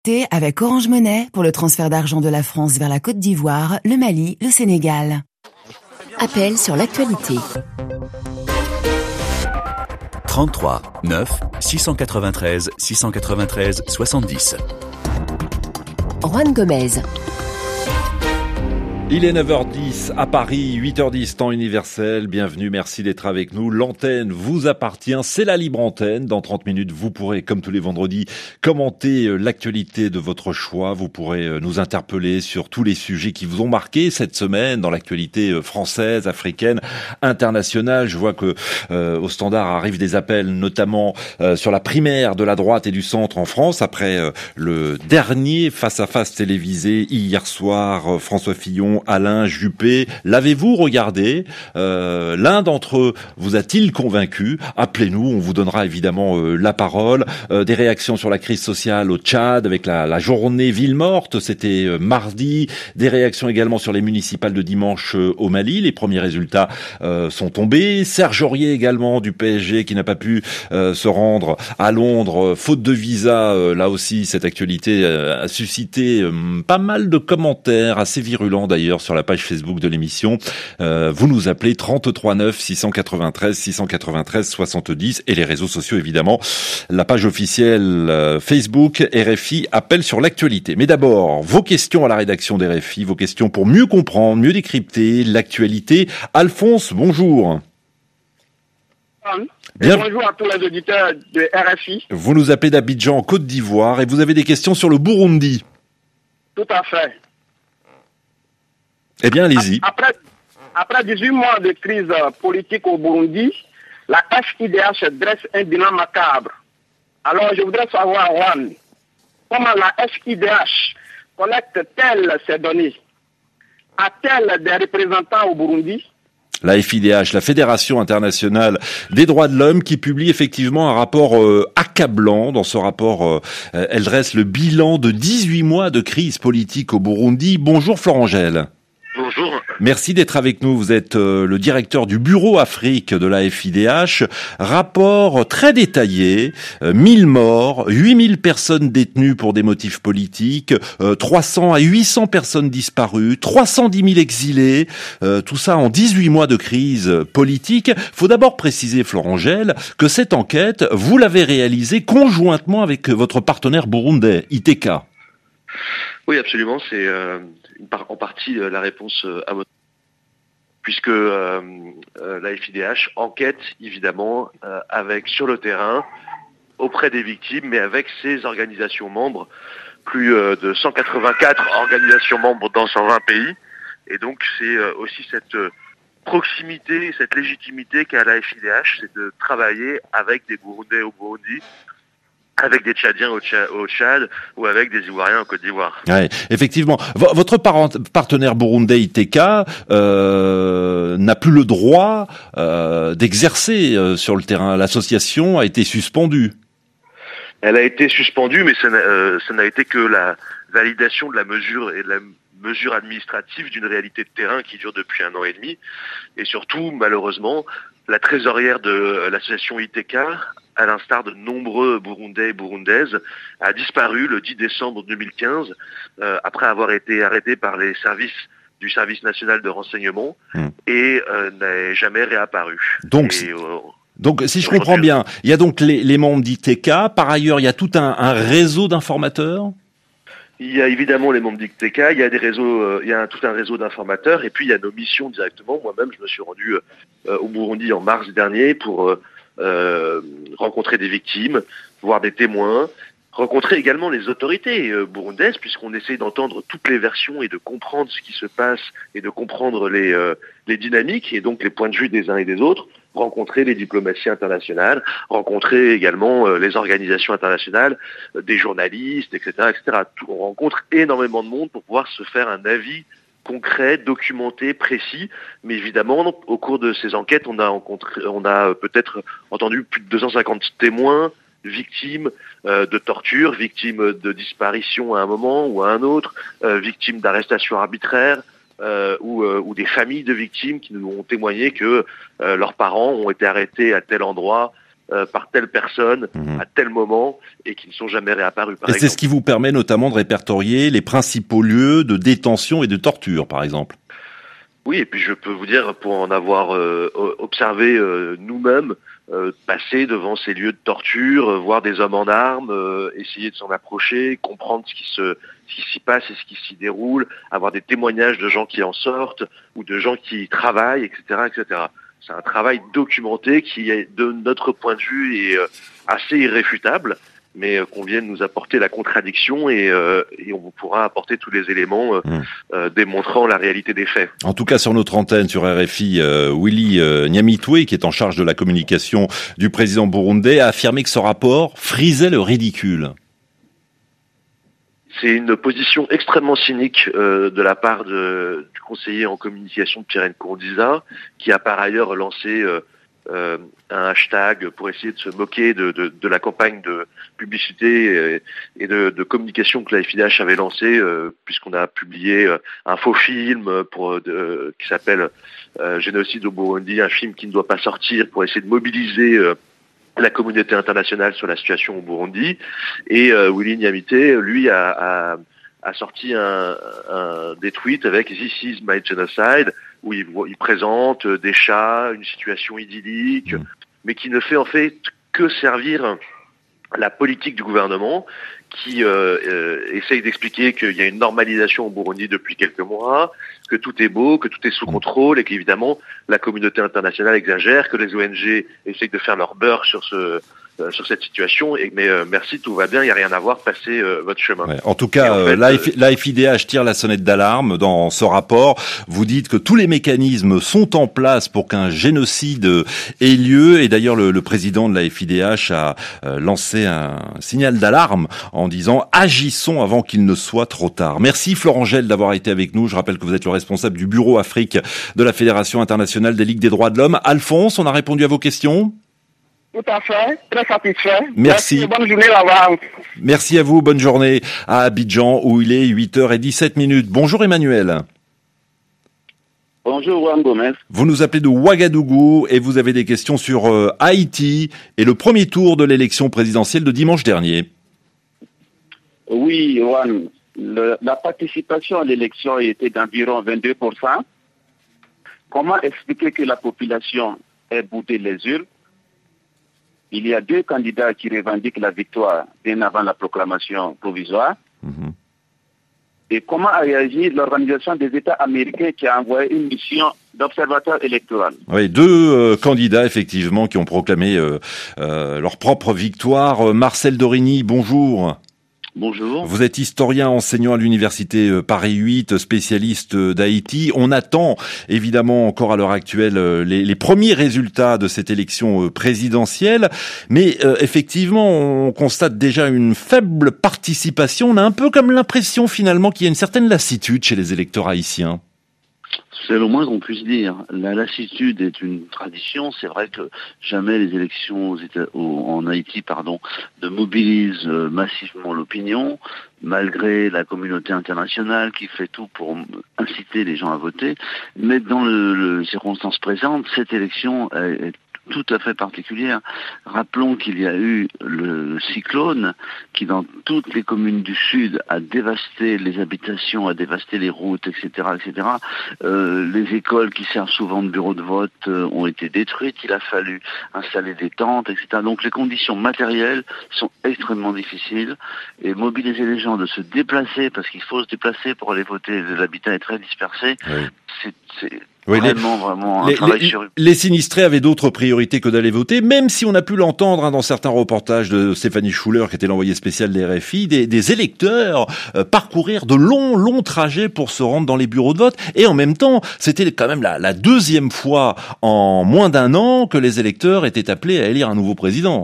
T'es avec Orange Money pour le transfert d'argent de la France vers la Côte d'Ivoire, le Mali, le Sénégal. Appel sur l'actualité. 33 9 693 693 70. Juan Gomez. Il est 9h10 à Paris, 8h10 temps universel. Bienvenue, merci d'être avec nous. L'antenne vous appartient, c'est la libre antenne. Dans 30 minutes, vous pourrez, comme tous les vendredis, commenter l'actualité de votre choix. Vous pourrez nous interpeller sur tous les sujets qui vous ont marqué cette semaine dans l'actualité française, africaine, internationale. Je vois que au standard arrivent des appels, notamment sur la primaire de la droite et du centre en France, après le dernier face-à-face télévisé hier soir, François Fillon, Alain Juppé. L'avez-vous regardé? L'un d'entre eux vous a-t-il convaincu? Appelez-nous, on vous donnera évidemment la parole. Des réactions sur la crise sociale au Tchad avec la journée ville morte, c'était mardi. Des réactions également sur les municipales de dimanche au Mali. Les premiers résultats sont tombés. Serge Aurier également du PSG qui n'a pas pu se rendre à Londres faute de visa. Là aussi, cette actualité a suscité pas mal de commentaires assez virulents d'ailleurs sur la page Facebook de l'émission. Vous nous appelez 33 9 693 693 70 et les réseaux sociaux évidemment. La page officielle Facebook RFI appelle sur l'actualité. Mais d'abord, vos questions à la rédaction d'RFI, vos questions pour mieux comprendre, mieux décrypter l'actualité. Alphonse, bonjour. Bonjour à tous les auditeurs de RFI. Vous nous appelez d'Abidjan en Côte d'Ivoire et vous avez des questions sur le Burundi. Tout à fait. Eh bien, allez-y. Après 18 mois de crise politique au Burundi, la FIDH dresse un bilan macabre. Alors, je voudrais savoir, Juan, comment la FIDH collecte-t-elle ces données? A-t-elle des représentants au Burundi? La FIDH, la Fédération internationale des droits de l'homme, qui publie effectivement un rapport accablant. Dans ce rapport, elle dresse le bilan de 18 mois de crise politique au Burundi. Bonjour Florent Gel. Bonjour. Merci d'être avec nous. Vous êtes le directeur du bureau Afrique de la FIDH. Rapport très détaillé, 1000 morts, 8000 personnes détenues pour des motifs politiques, 300 à 800 personnes disparues, 310 000 exilés, tout ça en 18 mois de crise politique. Faut d'abord préciser, Florent Gel, que cette enquête, vous l'avez réalisée conjointement avec votre partenaire burundais, ITK. Oui, absolument. C'est en partie la réponse à votre... Puisque la FIDH enquête, évidemment, avec sur le terrain, auprès des victimes, mais avec ses organisations membres, plus de 184 organisations membres dans 120 pays. Et donc, c'est aussi cette proximité, cette légitimité qu'a la FIDH, c'est de travailler avec des Burundais au Burundi, avec des Tchadiens au Tchad ou avec des Ivoiriens en Côte d'Ivoire. Ouais, effectivement. Votre partenaire burundais ITK n'a plus le droit d'exercer sur le terrain. L'association a été suspendue. Elle a été suspendue, mais ça n'a été que la validation de la mesure et de la mesure administrative d'une réalité de terrain qui dure depuis 1 an et demi. Et surtout, malheureusement, la trésorière de l'association ITK, à l'instar de nombreux Burundais et Burundaises, a disparu le 10 décembre 2015, après avoir été arrêtée par les services du service national de renseignement, et n'est jamais réapparu. Donc, si je comprends bien, il y a donc les membres d'ITK, par ailleurs, il y a tout un réseau d'informateurs? Il y a évidemment les membres d'ITK, il y a des réseaux, il y a tout un réseau d'informateurs, et puis il y a nos missions directement. Moi-même, je me suis rendu au Burundi en mars dernier pour rencontrer des victimes, voir des témoins, rencontrer également les autorités burundaises, puisqu'on essaie d'entendre toutes les versions et de comprendre ce qui se passe et de comprendre les dynamiques et donc les points de vue des uns et des autres, rencontrer les diplomaties internationales, rencontrer également les organisations internationales, des journalistes, etc., etc. On rencontre énormément de monde pour pouvoir se faire un avis concret, documenté, précis, mais évidemment, au cours de ces enquêtes, on a peut-être entendu plus de 250 témoins, victimes de torture, victimes de disparition à un moment ou à un autre, victimes d'arrestations arbitraires, ou des familles de victimes qui nous ont témoigné que leurs parents ont été arrêtés à tel endroit par telle personne à tel moment et qui ne sont jamais réapparus. Et c'est ce qui vous permet notamment de répertorier les principaux lieux de détention et de torture, par exemple. Oui, et puis je peux vous dire, pour en avoir observé nous-mêmes, passer devant ces lieux de torture, voir des hommes en armes, essayer de s'en approcher, comprendre ce qui s'y passe et ce qui s'y déroule, avoir des témoignages de gens qui en sortent ou de gens qui y travaillent, etc., etc. C'est un travail documenté qui, de notre point de vue, est assez irréfutable, mais qu'on vienne nous apporter la contradiction et on vous pourra apporter tous les éléments démontrant la réalité des faits. En tout cas, sur notre antenne, sur RFI, Willy Nyamitwe, qui est en charge de la communication du président burundais, a affirmé que ce rapport frisait le ridicule. C'est une position extrêmement cynique de la part du conseiller en communication de Pierre Nkurunziza, qui a par ailleurs lancé un hashtag pour essayer de se moquer de la campagne de publicité et de communication que la FIDH avait lancée, puisqu'on a publié un faux film qui s'appelle Génocide au Burundi, un film qui ne doit pas sortir, pour essayer de mobiliser la communauté internationale sur la situation au Burundi. Et Willy Nyamitwe, lui, a sorti des tweets avec This is my genocide, où il présente des chats, une situation idyllique, mais qui ne fait en fait que servir la politique du gouvernement, qui essaye d'expliquer qu'il y a une normalisation au Burundi depuis quelques mois, que tout est beau, que tout est sous contrôle, et qu'évidemment la communauté internationale exagère, que les ONG essayent de faire leur beurre sur cette situation, mais merci, tout va bien, il n'y a rien à voir, passez votre chemin. Ouais, en tout cas, en fait, la FIDH tire la sonnette d'alarme dans ce rapport. Vous dites que tous les mécanismes sont en place pour qu'un génocide ait lieu, et d'ailleurs le président de la FIDH a lancé un signal d'alarme en disant « Agissons avant qu'il ne soit trop tard ». Merci Florent Gel d'avoir été avec nous. Je rappelle que vous êtes le responsable du bureau Afrique de la Fédération internationale des Ligues des droits de l'homme. Alphonse, on a répondu à vos questions ? Tout à fait, très satisfait. Merci. Bonne journée là-bas. Merci à vous, bonne journée à Abidjan où il est 8h17. Bonjour Emmanuel. Bonjour Juan Gomez. Vous nous appelez de Ouagadougou et vous avez des questions sur Haïti et le premier tour de l'élection présidentielle de dimanche dernier. Oui, Juan, la participation à l'élection était d'environ 22%. Comment expliquer que la population ait boudé les urnes? Il y a deux candidats qui revendiquent la victoire bien avant la proclamation provisoire. Et comment a réagi l'Organisation des États américains qui a envoyé une mission d'observateur électoral? Oui, deux candidats effectivement qui ont proclamé leur propre victoire. Marcel Dorigny, bonjour. Bonjour. Vous êtes historien enseignant à l'université Paris 8, spécialiste d'Haïti. On attend évidemment encore à l'heure actuelle les premiers résultats de cette élection présidentielle, mais effectivement on constate déjà une faible participation. On a un peu comme l'impression finalement qu'il y a une certaine lassitude chez les électeurs haïtiens. C'est le moins qu'on puisse dire. La lassitude est une tradition. C'est vrai que jamais les élections en Haïti ne mobilisent massivement l'opinion, malgré la communauté internationale qui fait tout pour inciter les gens à voter. Mais dans les circonstances présentes, cette élection est tout à fait particulière. Rappelons qu'il y a eu le cyclone qui, dans toutes les communes du Sud, a dévasté les habitations, a dévasté les routes, etc., etc. Les écoles qui servent souvent de bureaux de vote ont été détruites. Il a fallu installer des tentes, etc. Donc les conditions matérielles sont extrêmement difficiles et mobiliser les gens de se déplacer, parce qu'il faut se déplacer pour aller voter, l'habitat est très dispersé, c'est vraiment un travail sur... Les sinistrés avaient d'autres priorités que d'aller voter, même si on a pu l'entendre dans certains reportages de Stéphanie Schuller, qui était l'envoyée spéciale des RFI, des électeurs parcourir de longs trajets pour se rendre dans les bureaux de vote. Et en même temps, c'était quand même la deuxième fois en moins d'un an que les électeurs étaient appelés à élire un nouveau président. Oui,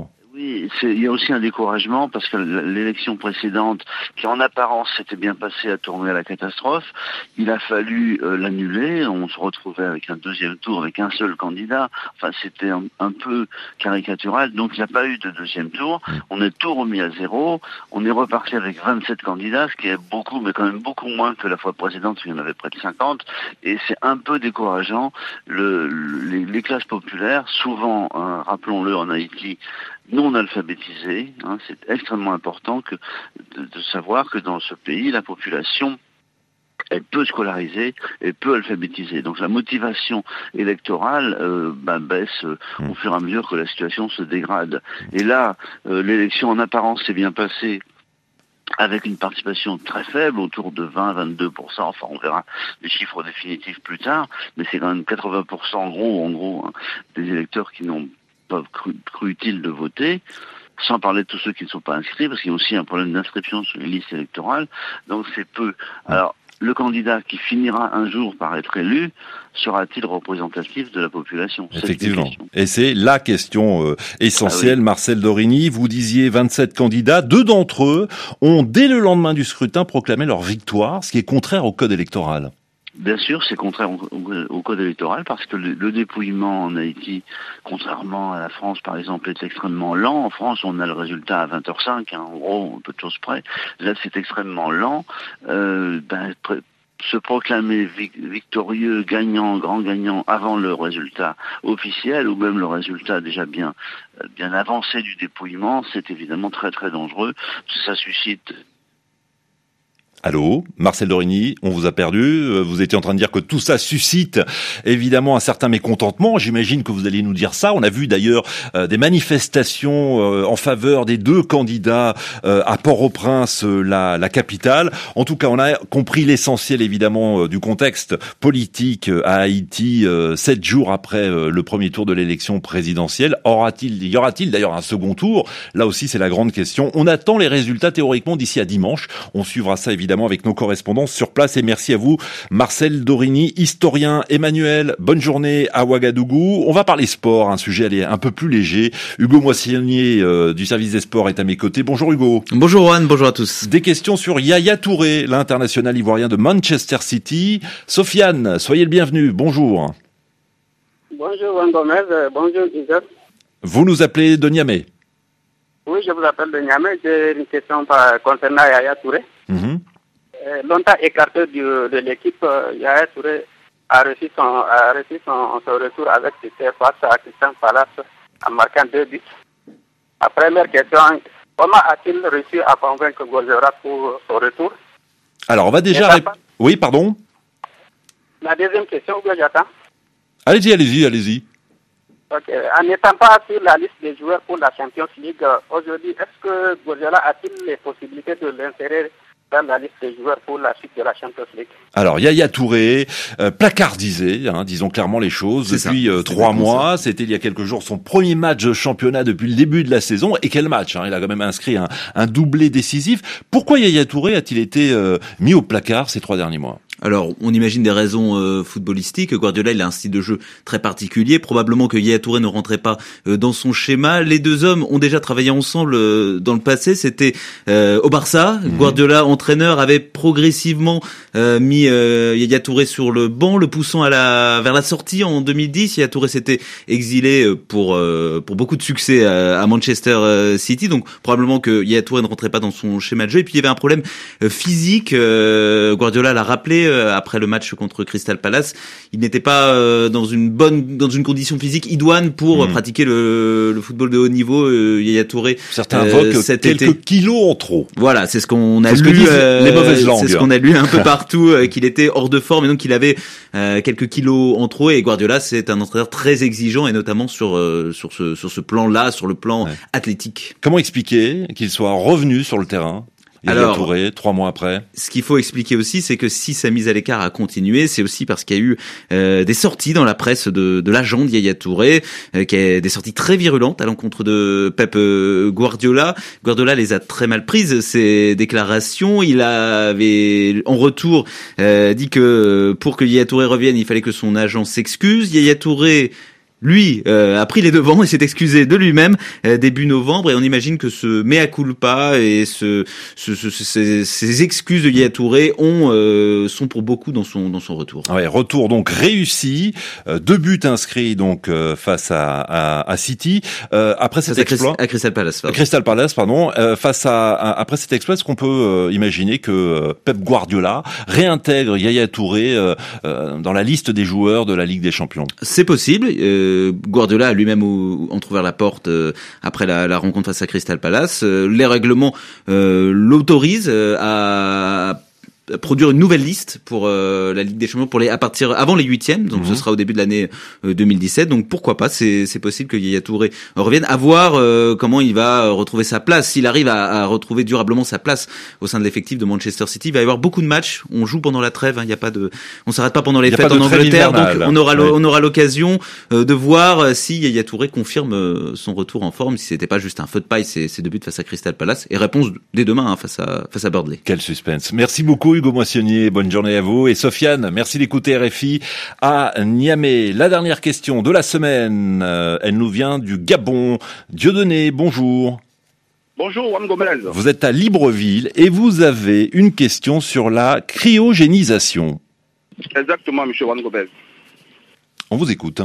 Oui, il y a aussi un découragement parce que l'élection précédente, qui en apparence s'était bien passée, a tourné à la catastrophe. Il a fallu l'annuler. On se retrouvait avec un deuxième tour avec un seul candidat. Enfin, c'était un peu caricatural. Donc, il n'y a pas eu de deuxième tour. On est tout remis à zéro. On est reparti avec 27 candidats, ce qui est beaucoup, mais quand même beaucoup moins que la fois précédente, où il y en avait près de 50. Et c'est un peu décourageant. Les classes populaires, souvent, rappelons-le, en Haïti, non alphabétisées, c'est extrêmement important de savoir que dans ce pays, la population est peu scolarisée et peu alphabétisée. Donc la motivation électorale baisse au fur et à mesure que la situation se dégrade. Et là, l'élection en apparence s'est bien passée, avec une participation très faible, autour de 20-22%, enfin on verra les chiffres définitifs plus tard, mais c'est quand même 80% en gros, des électeurs qui n'ont pas cru utile de voter, sans parler de tous ceux qui ne sont pas inscrits, parce qu'il y a aussi un problème d'inscription sur les listes électorales, donc c'est peu. Alors, le candidat qui finira un jour par être élu sera-t-il représentatif de la population? Effectivement. Et c'est la question essentielle. Marcel Dorini, vous disiez 27 candidats. 2 d'entre eux ont, dès le lendemain du scrutin, proclamé leur victoire, ce qui est contraire au code électoral. Bien sûr, c'est contraire au code électoral parce que le dépouillement en Haïti, contrairement à la France par exemple, est extrêmement lent. En France, on a le résultat à 20h05, en gros, peu de choses près. Là, c'est extrêmement lent. Se proclamer victorieux, gagnant, grand gagnant avant le résultat officiel ou même le résultat déjà bien avancé du dépouillement, c'est évidemment très très dangereux. Ça suscite... Allô, Marcel Dorini, on vous a perdu. Vous étiez en train de dire que tout ça suscite évidemment un certain mécontentement. J'imagine que vous allez nous dire ça. On a vu d'ailleurs des manifestations en faveur des 2 candidats à Port-au-Prince, la capitale. En tout cas, on a compris l'essentiel évidemment du contexte politique à Haïti 7 jours après le premier tour de l'élection présidentielle. Y aura-t-il d'ailleurs un second tour? Là aussi, c'est la grande question. On attend les résultats théoriquement d'ici à dimanche. On suivra ça évidemment avec nos correspondants sur place et merci à vous Marcel Dorini, historien. Emmanuel, bonne journée à Ouagadougou. On va parler sport, un sujet un peu plus léger. Hugo Moissonnier du service des sports est à mes côtés. Bonjour Hugo. Bonjour Juan, bonjour à tous. Des questions sur Yaya Touré, l'international ivoirien de Manchester City. Sofiane, soyez le bienvenu. Bonjour. Bonjour Juan Gomez, bonjour Isaac. Vous nous appelez de Niamey. Oui, je vous appelle de Niamey. J'ai une question concernant Yaya Touré. Longtemps écarté de l'équipe, Yaya Touré a reçu son retour avec succès face à Crystal Palace en marquant 2 buts. La première question, comment a-t-il réussi à convaincre Guardiola pour son retour? Alors, on va déjà... Oui, pardon. La deuxième question, que j'attends. Allez-y. Ok. En n'étant pas sur la liste des joueurs pour la Champions League, aujourd'hui, est-ce que Guardiola a-t-il les possibilités de l'insérer dans la liste des joueurs pour la suite de la Champions League? Alors, Yaya Touré, placardisé, disons clairement les choses, depuis 3 mois. C'était il y a quelques jours son premier match de championnat depuis le début de la saison. Et quel match, il a quand même inscrit un doublé décisif. Pourquoi Yaya Touré a-t-il été mis au placard ces 3 derniers mois? Alors, on imagine des raisons footballistiques. Guardiola, il a un style de jeu très particulier. Probablement que Yaya Touré ne rentrait pas dans son schéma. Les 2 hommes ont déjà travaillé ensemble dans le passé. C'était au Barça. Guardiola, entraîneur, avait progressivement mis Yaya Touré sur le banc, le poussant vers la sortie en 2010. Yaya Touré s'était exilé pour beaucoup de succès à Manchester City. Donc, probablement que Yaya Touré ne rentrait pas dans son schéma de jeu. Et puis, il y avait un problème physique. Guardiola l'a rappelé après le match contre Crystal Palace, il n'était pas dans une condition physique idoine pour pratiquer le football de haut niveau. Yaya Touré, certains invoquent quelques kilos en trop. Voilà, c'est ce qu'on a lu. Les mauvaises langues. C'est ce qu'on a lu un peu partout, qu'il était hors de forme et donc qu'il avait quelques kilos en trop. Et Guardiola, c'est un entraîneur très exigeant et notamment sur ce plan-là, sur le plan athlétique. Comment expliquer qu'il soit revenu sur le terrain? Yaya Touré, 3 mois après. Ce qu'il faut expliquer aussi, c'est que si sa mise à l'écart a continué, c'est aussi parce qu'il y a eu des sorties dans la presse de l'agent de Yaya Touré, des sorties très virulentes à l'encontre de Pep Guardiola. Guardiola les a très mal prises, ces déclarations. Il avait, en retour, dit que pour que Yaya Touré revienne, il fallait que son agent s'excuse. Yaya Touré lui a pris les devants et s'est excusé de lui-même début novembre, et on imagine que ce mea culpa et ces excuses de Yaya Touré sont pour beaucoup dans son retour. Ouais, retour donc réussi, 2 buts inscrits donc face à City après cet exploit à Crystal Palace. Après cet exploit, est-ce qu'on peut imaginer que Pep Guardiola réintègre Yaya Touré dans la liste des joueurs de la Ligue des Champions? C'est possible. Guardiola a lui-même entrouvert la porte après la rencontre face à Crystal Palace. Les règlements l'autorisent à produire une nouvelle liste pour la Ligue des Champions à partir avant les 8e, donc ce sera au début de l'année 2017. Donc pourquoi pas, c'est possible que Yaya Touré revienne, à voir comment il va retrouver sa place. S'il arrive à retrouver durablement sa place au sein de l'effectif de Manchester City, il va y avoir beaucoup de matchs. On joue pendant la trêve, il y a pas de, on s'arrête pas pendant les fêtes en Angleterre, donc on aura l'occasion de voir si Yaya Touré confirme son retour en forme, si c'était pas juste un feu de paille ces 2 buts face à Crystal Palace, et réponse dès demain face à Burnley. Quel suspense. Merci beaucoup Hugo Moissonnier, bonne journée à vous. Et Sofiane, merci d'écouter RFI à Niamey. La dernière question de la semaine, elle nous vient du Gabon. Dieudonné, bonjour. Bonjour, Juan Gomez. Vous êtes à Libreville et vous avez une question sur la cryogénisation. Exactement, monsieur Juan Gomez. On vous écoute.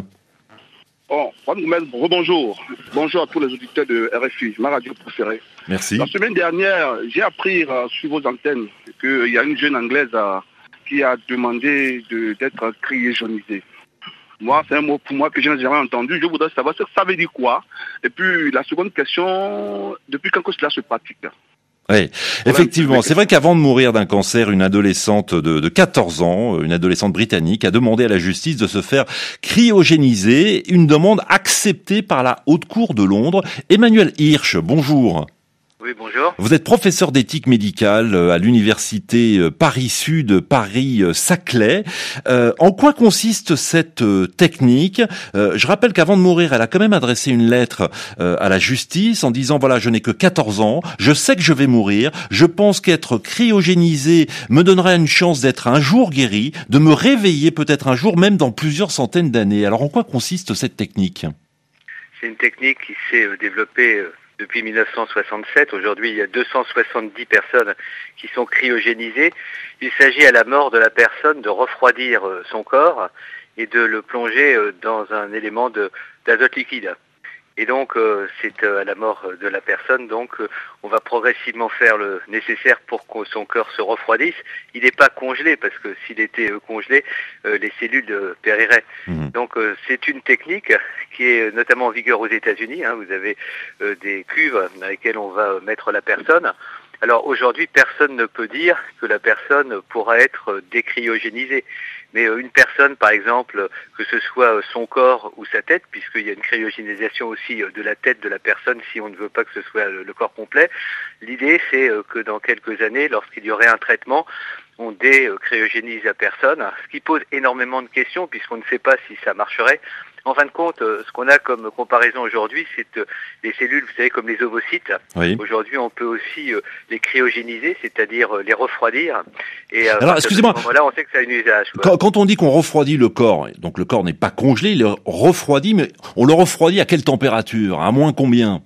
Bon, Juan Gomez, rebonjour. Bonjour à tous les auditeurs de RFI, ma radio préférée. Merci. La semaine dernière, j'ai appris sur vos antennes qu'il y a une jeune Anglaise qui a demandé d'être cryogénisée. Moi, c'est un mot pour moi que je n'ai jamais entendu. Je voudrais savoir ce que ça veut dire quoi. Et puis, la seconde question, depuis quand cela se pratique? Oui, effectivement. C'est vrai qu'avant de mourir d'un cancer, une adolescente de 14 ans, une adolescente britannique, a demandé à la justice de se faire cryogéniser, une demande acceptée par la Haute Cour de Londres. Emmanuel Hirsch, bonjour. Oui, bonjour. Vous êtes professeur d'éthique médicale à l'université Paris-Sud, Paris-Saclay. En quoi consiste cette technique? Je rappelle qu'avant de mourir, elle a quand même adressé une lettre à la justice en disant, voilà, je n'ai que 14 ans, je sais que je vais mourir, je pense qu'être cryogénisé me donnera une chance d'être un jour guéri, de me réveiller peut-être un jour, même dans plusieurs centaines d'années. Alors en quoi consiste cette technique? C'est une technique qui s'est développée depuis 1967. Aujourd'hui, il y a 270 personnes qui sont cryogénisées. Il s'agit à la mort de la personne de refroidir son corps et de le plonger dans un élément d'azote liquide. Et donc, c'est à la mort de la personne, donc on va progressivement faire le nécessaire pour que son cœur se refroidisse. Il n'est pas congelé, parce que s'il était congelé, les cellules périraient. Donc, c'est une technique qui est notamment en vigueur aux États-Unis. Vous avez des cuves dans lesquelles on va mettre la personne. Alors aujourd'hui, personne ne peut dire que la personne pourra être décryogénisée. Mais une personne, par exemple, que ce soit son corps ou sa tête, puisqu'il y a une cryogénisation aussi de la tête de la personne si on ne veut pas que ce soit le corps complet, l'idée c'est que dans quelques années, lorsqu'il y aurait un traitement, on décryogénise la personne, ce qui pose énormément de questions puisqu'on ne sait pas si ça marcherait. En fin de compte, ce qu'on a comme comparaison aujourd'hui, c'est les cellules, vous savez, comme les ovocytes. Oui. Aujourd'hui, on peut aussi les cryogéniser, c'est-à-dire les refroidir. Et alors, excusez-moi. Là, on sait que ça a un usage, quoi. Quand on dit qu'on refroidit le corps, donc le corps n'est pas congelé, il est refroidi, mais on le refroidit à quelle température? À moins combien?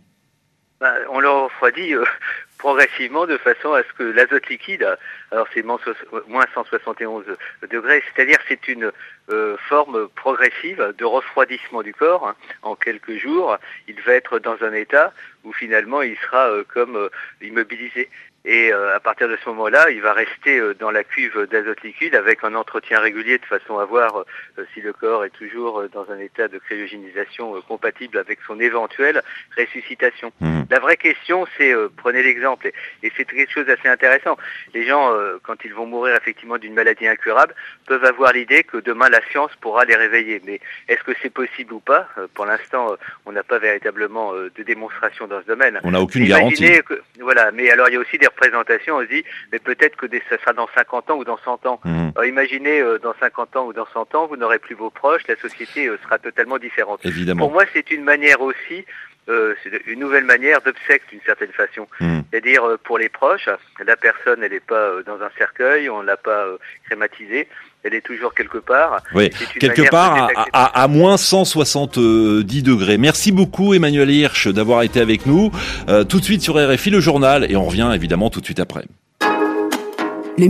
On le refroidit progressivement de façon à ce que l'azote liquide, alors c'est moins 171 degrés, c'est-à-dire c'est une forme progressive de refroidissement du corps. En quelques jours, il va être dans un état où finalement il sera comme immobilisé. Et à partir de ce moment-là, il va rester dans la cuve d'azote liquide avec un entretien régulier de façon à voir si le corps est toujours dans un état de cryogénisation compatible avec son éventuelle ressuscitation. La vraie question, c'est, prenez l'exemple, et c'est quelque chose d'assez intéressant. Les gens, quand ils vont mourir effectivement d'une maladie incurable, peuvent avoir l'idée que demain la science pourra les réveiller. Mais est-ce que c'est possible ou pas? Pour l'instant, on n'a pas véritablement de démonstration dans ce domaine. On n'a aucune garantie. Voilà, mais alors il y a aussi des représentations, on se dit, mais peut-être que ça sera dans 50 ans ou dans 100 ans. Alors imaginez, dans 50 ans ou dans 100 ans, vous n'aurez plus vos proches, la société sera totalement différente. Évidemment. Pour moi, c'est une manière aussi, c'est une nouvelle manière d'obsèque d'une certaine façon. C'est-à-dire, pour les proches, la personne, elle n'est pas dans un cercueil, on ne l'a pas crématisée, elle est toujours quelque part. Oui, quelque part à moins 170 degrés. Merci beaucoup Emmanuel Hirsch d'avoir été avec nous. Tout de suite sur RFI, le journal, et on revient évidemment tout de suite après.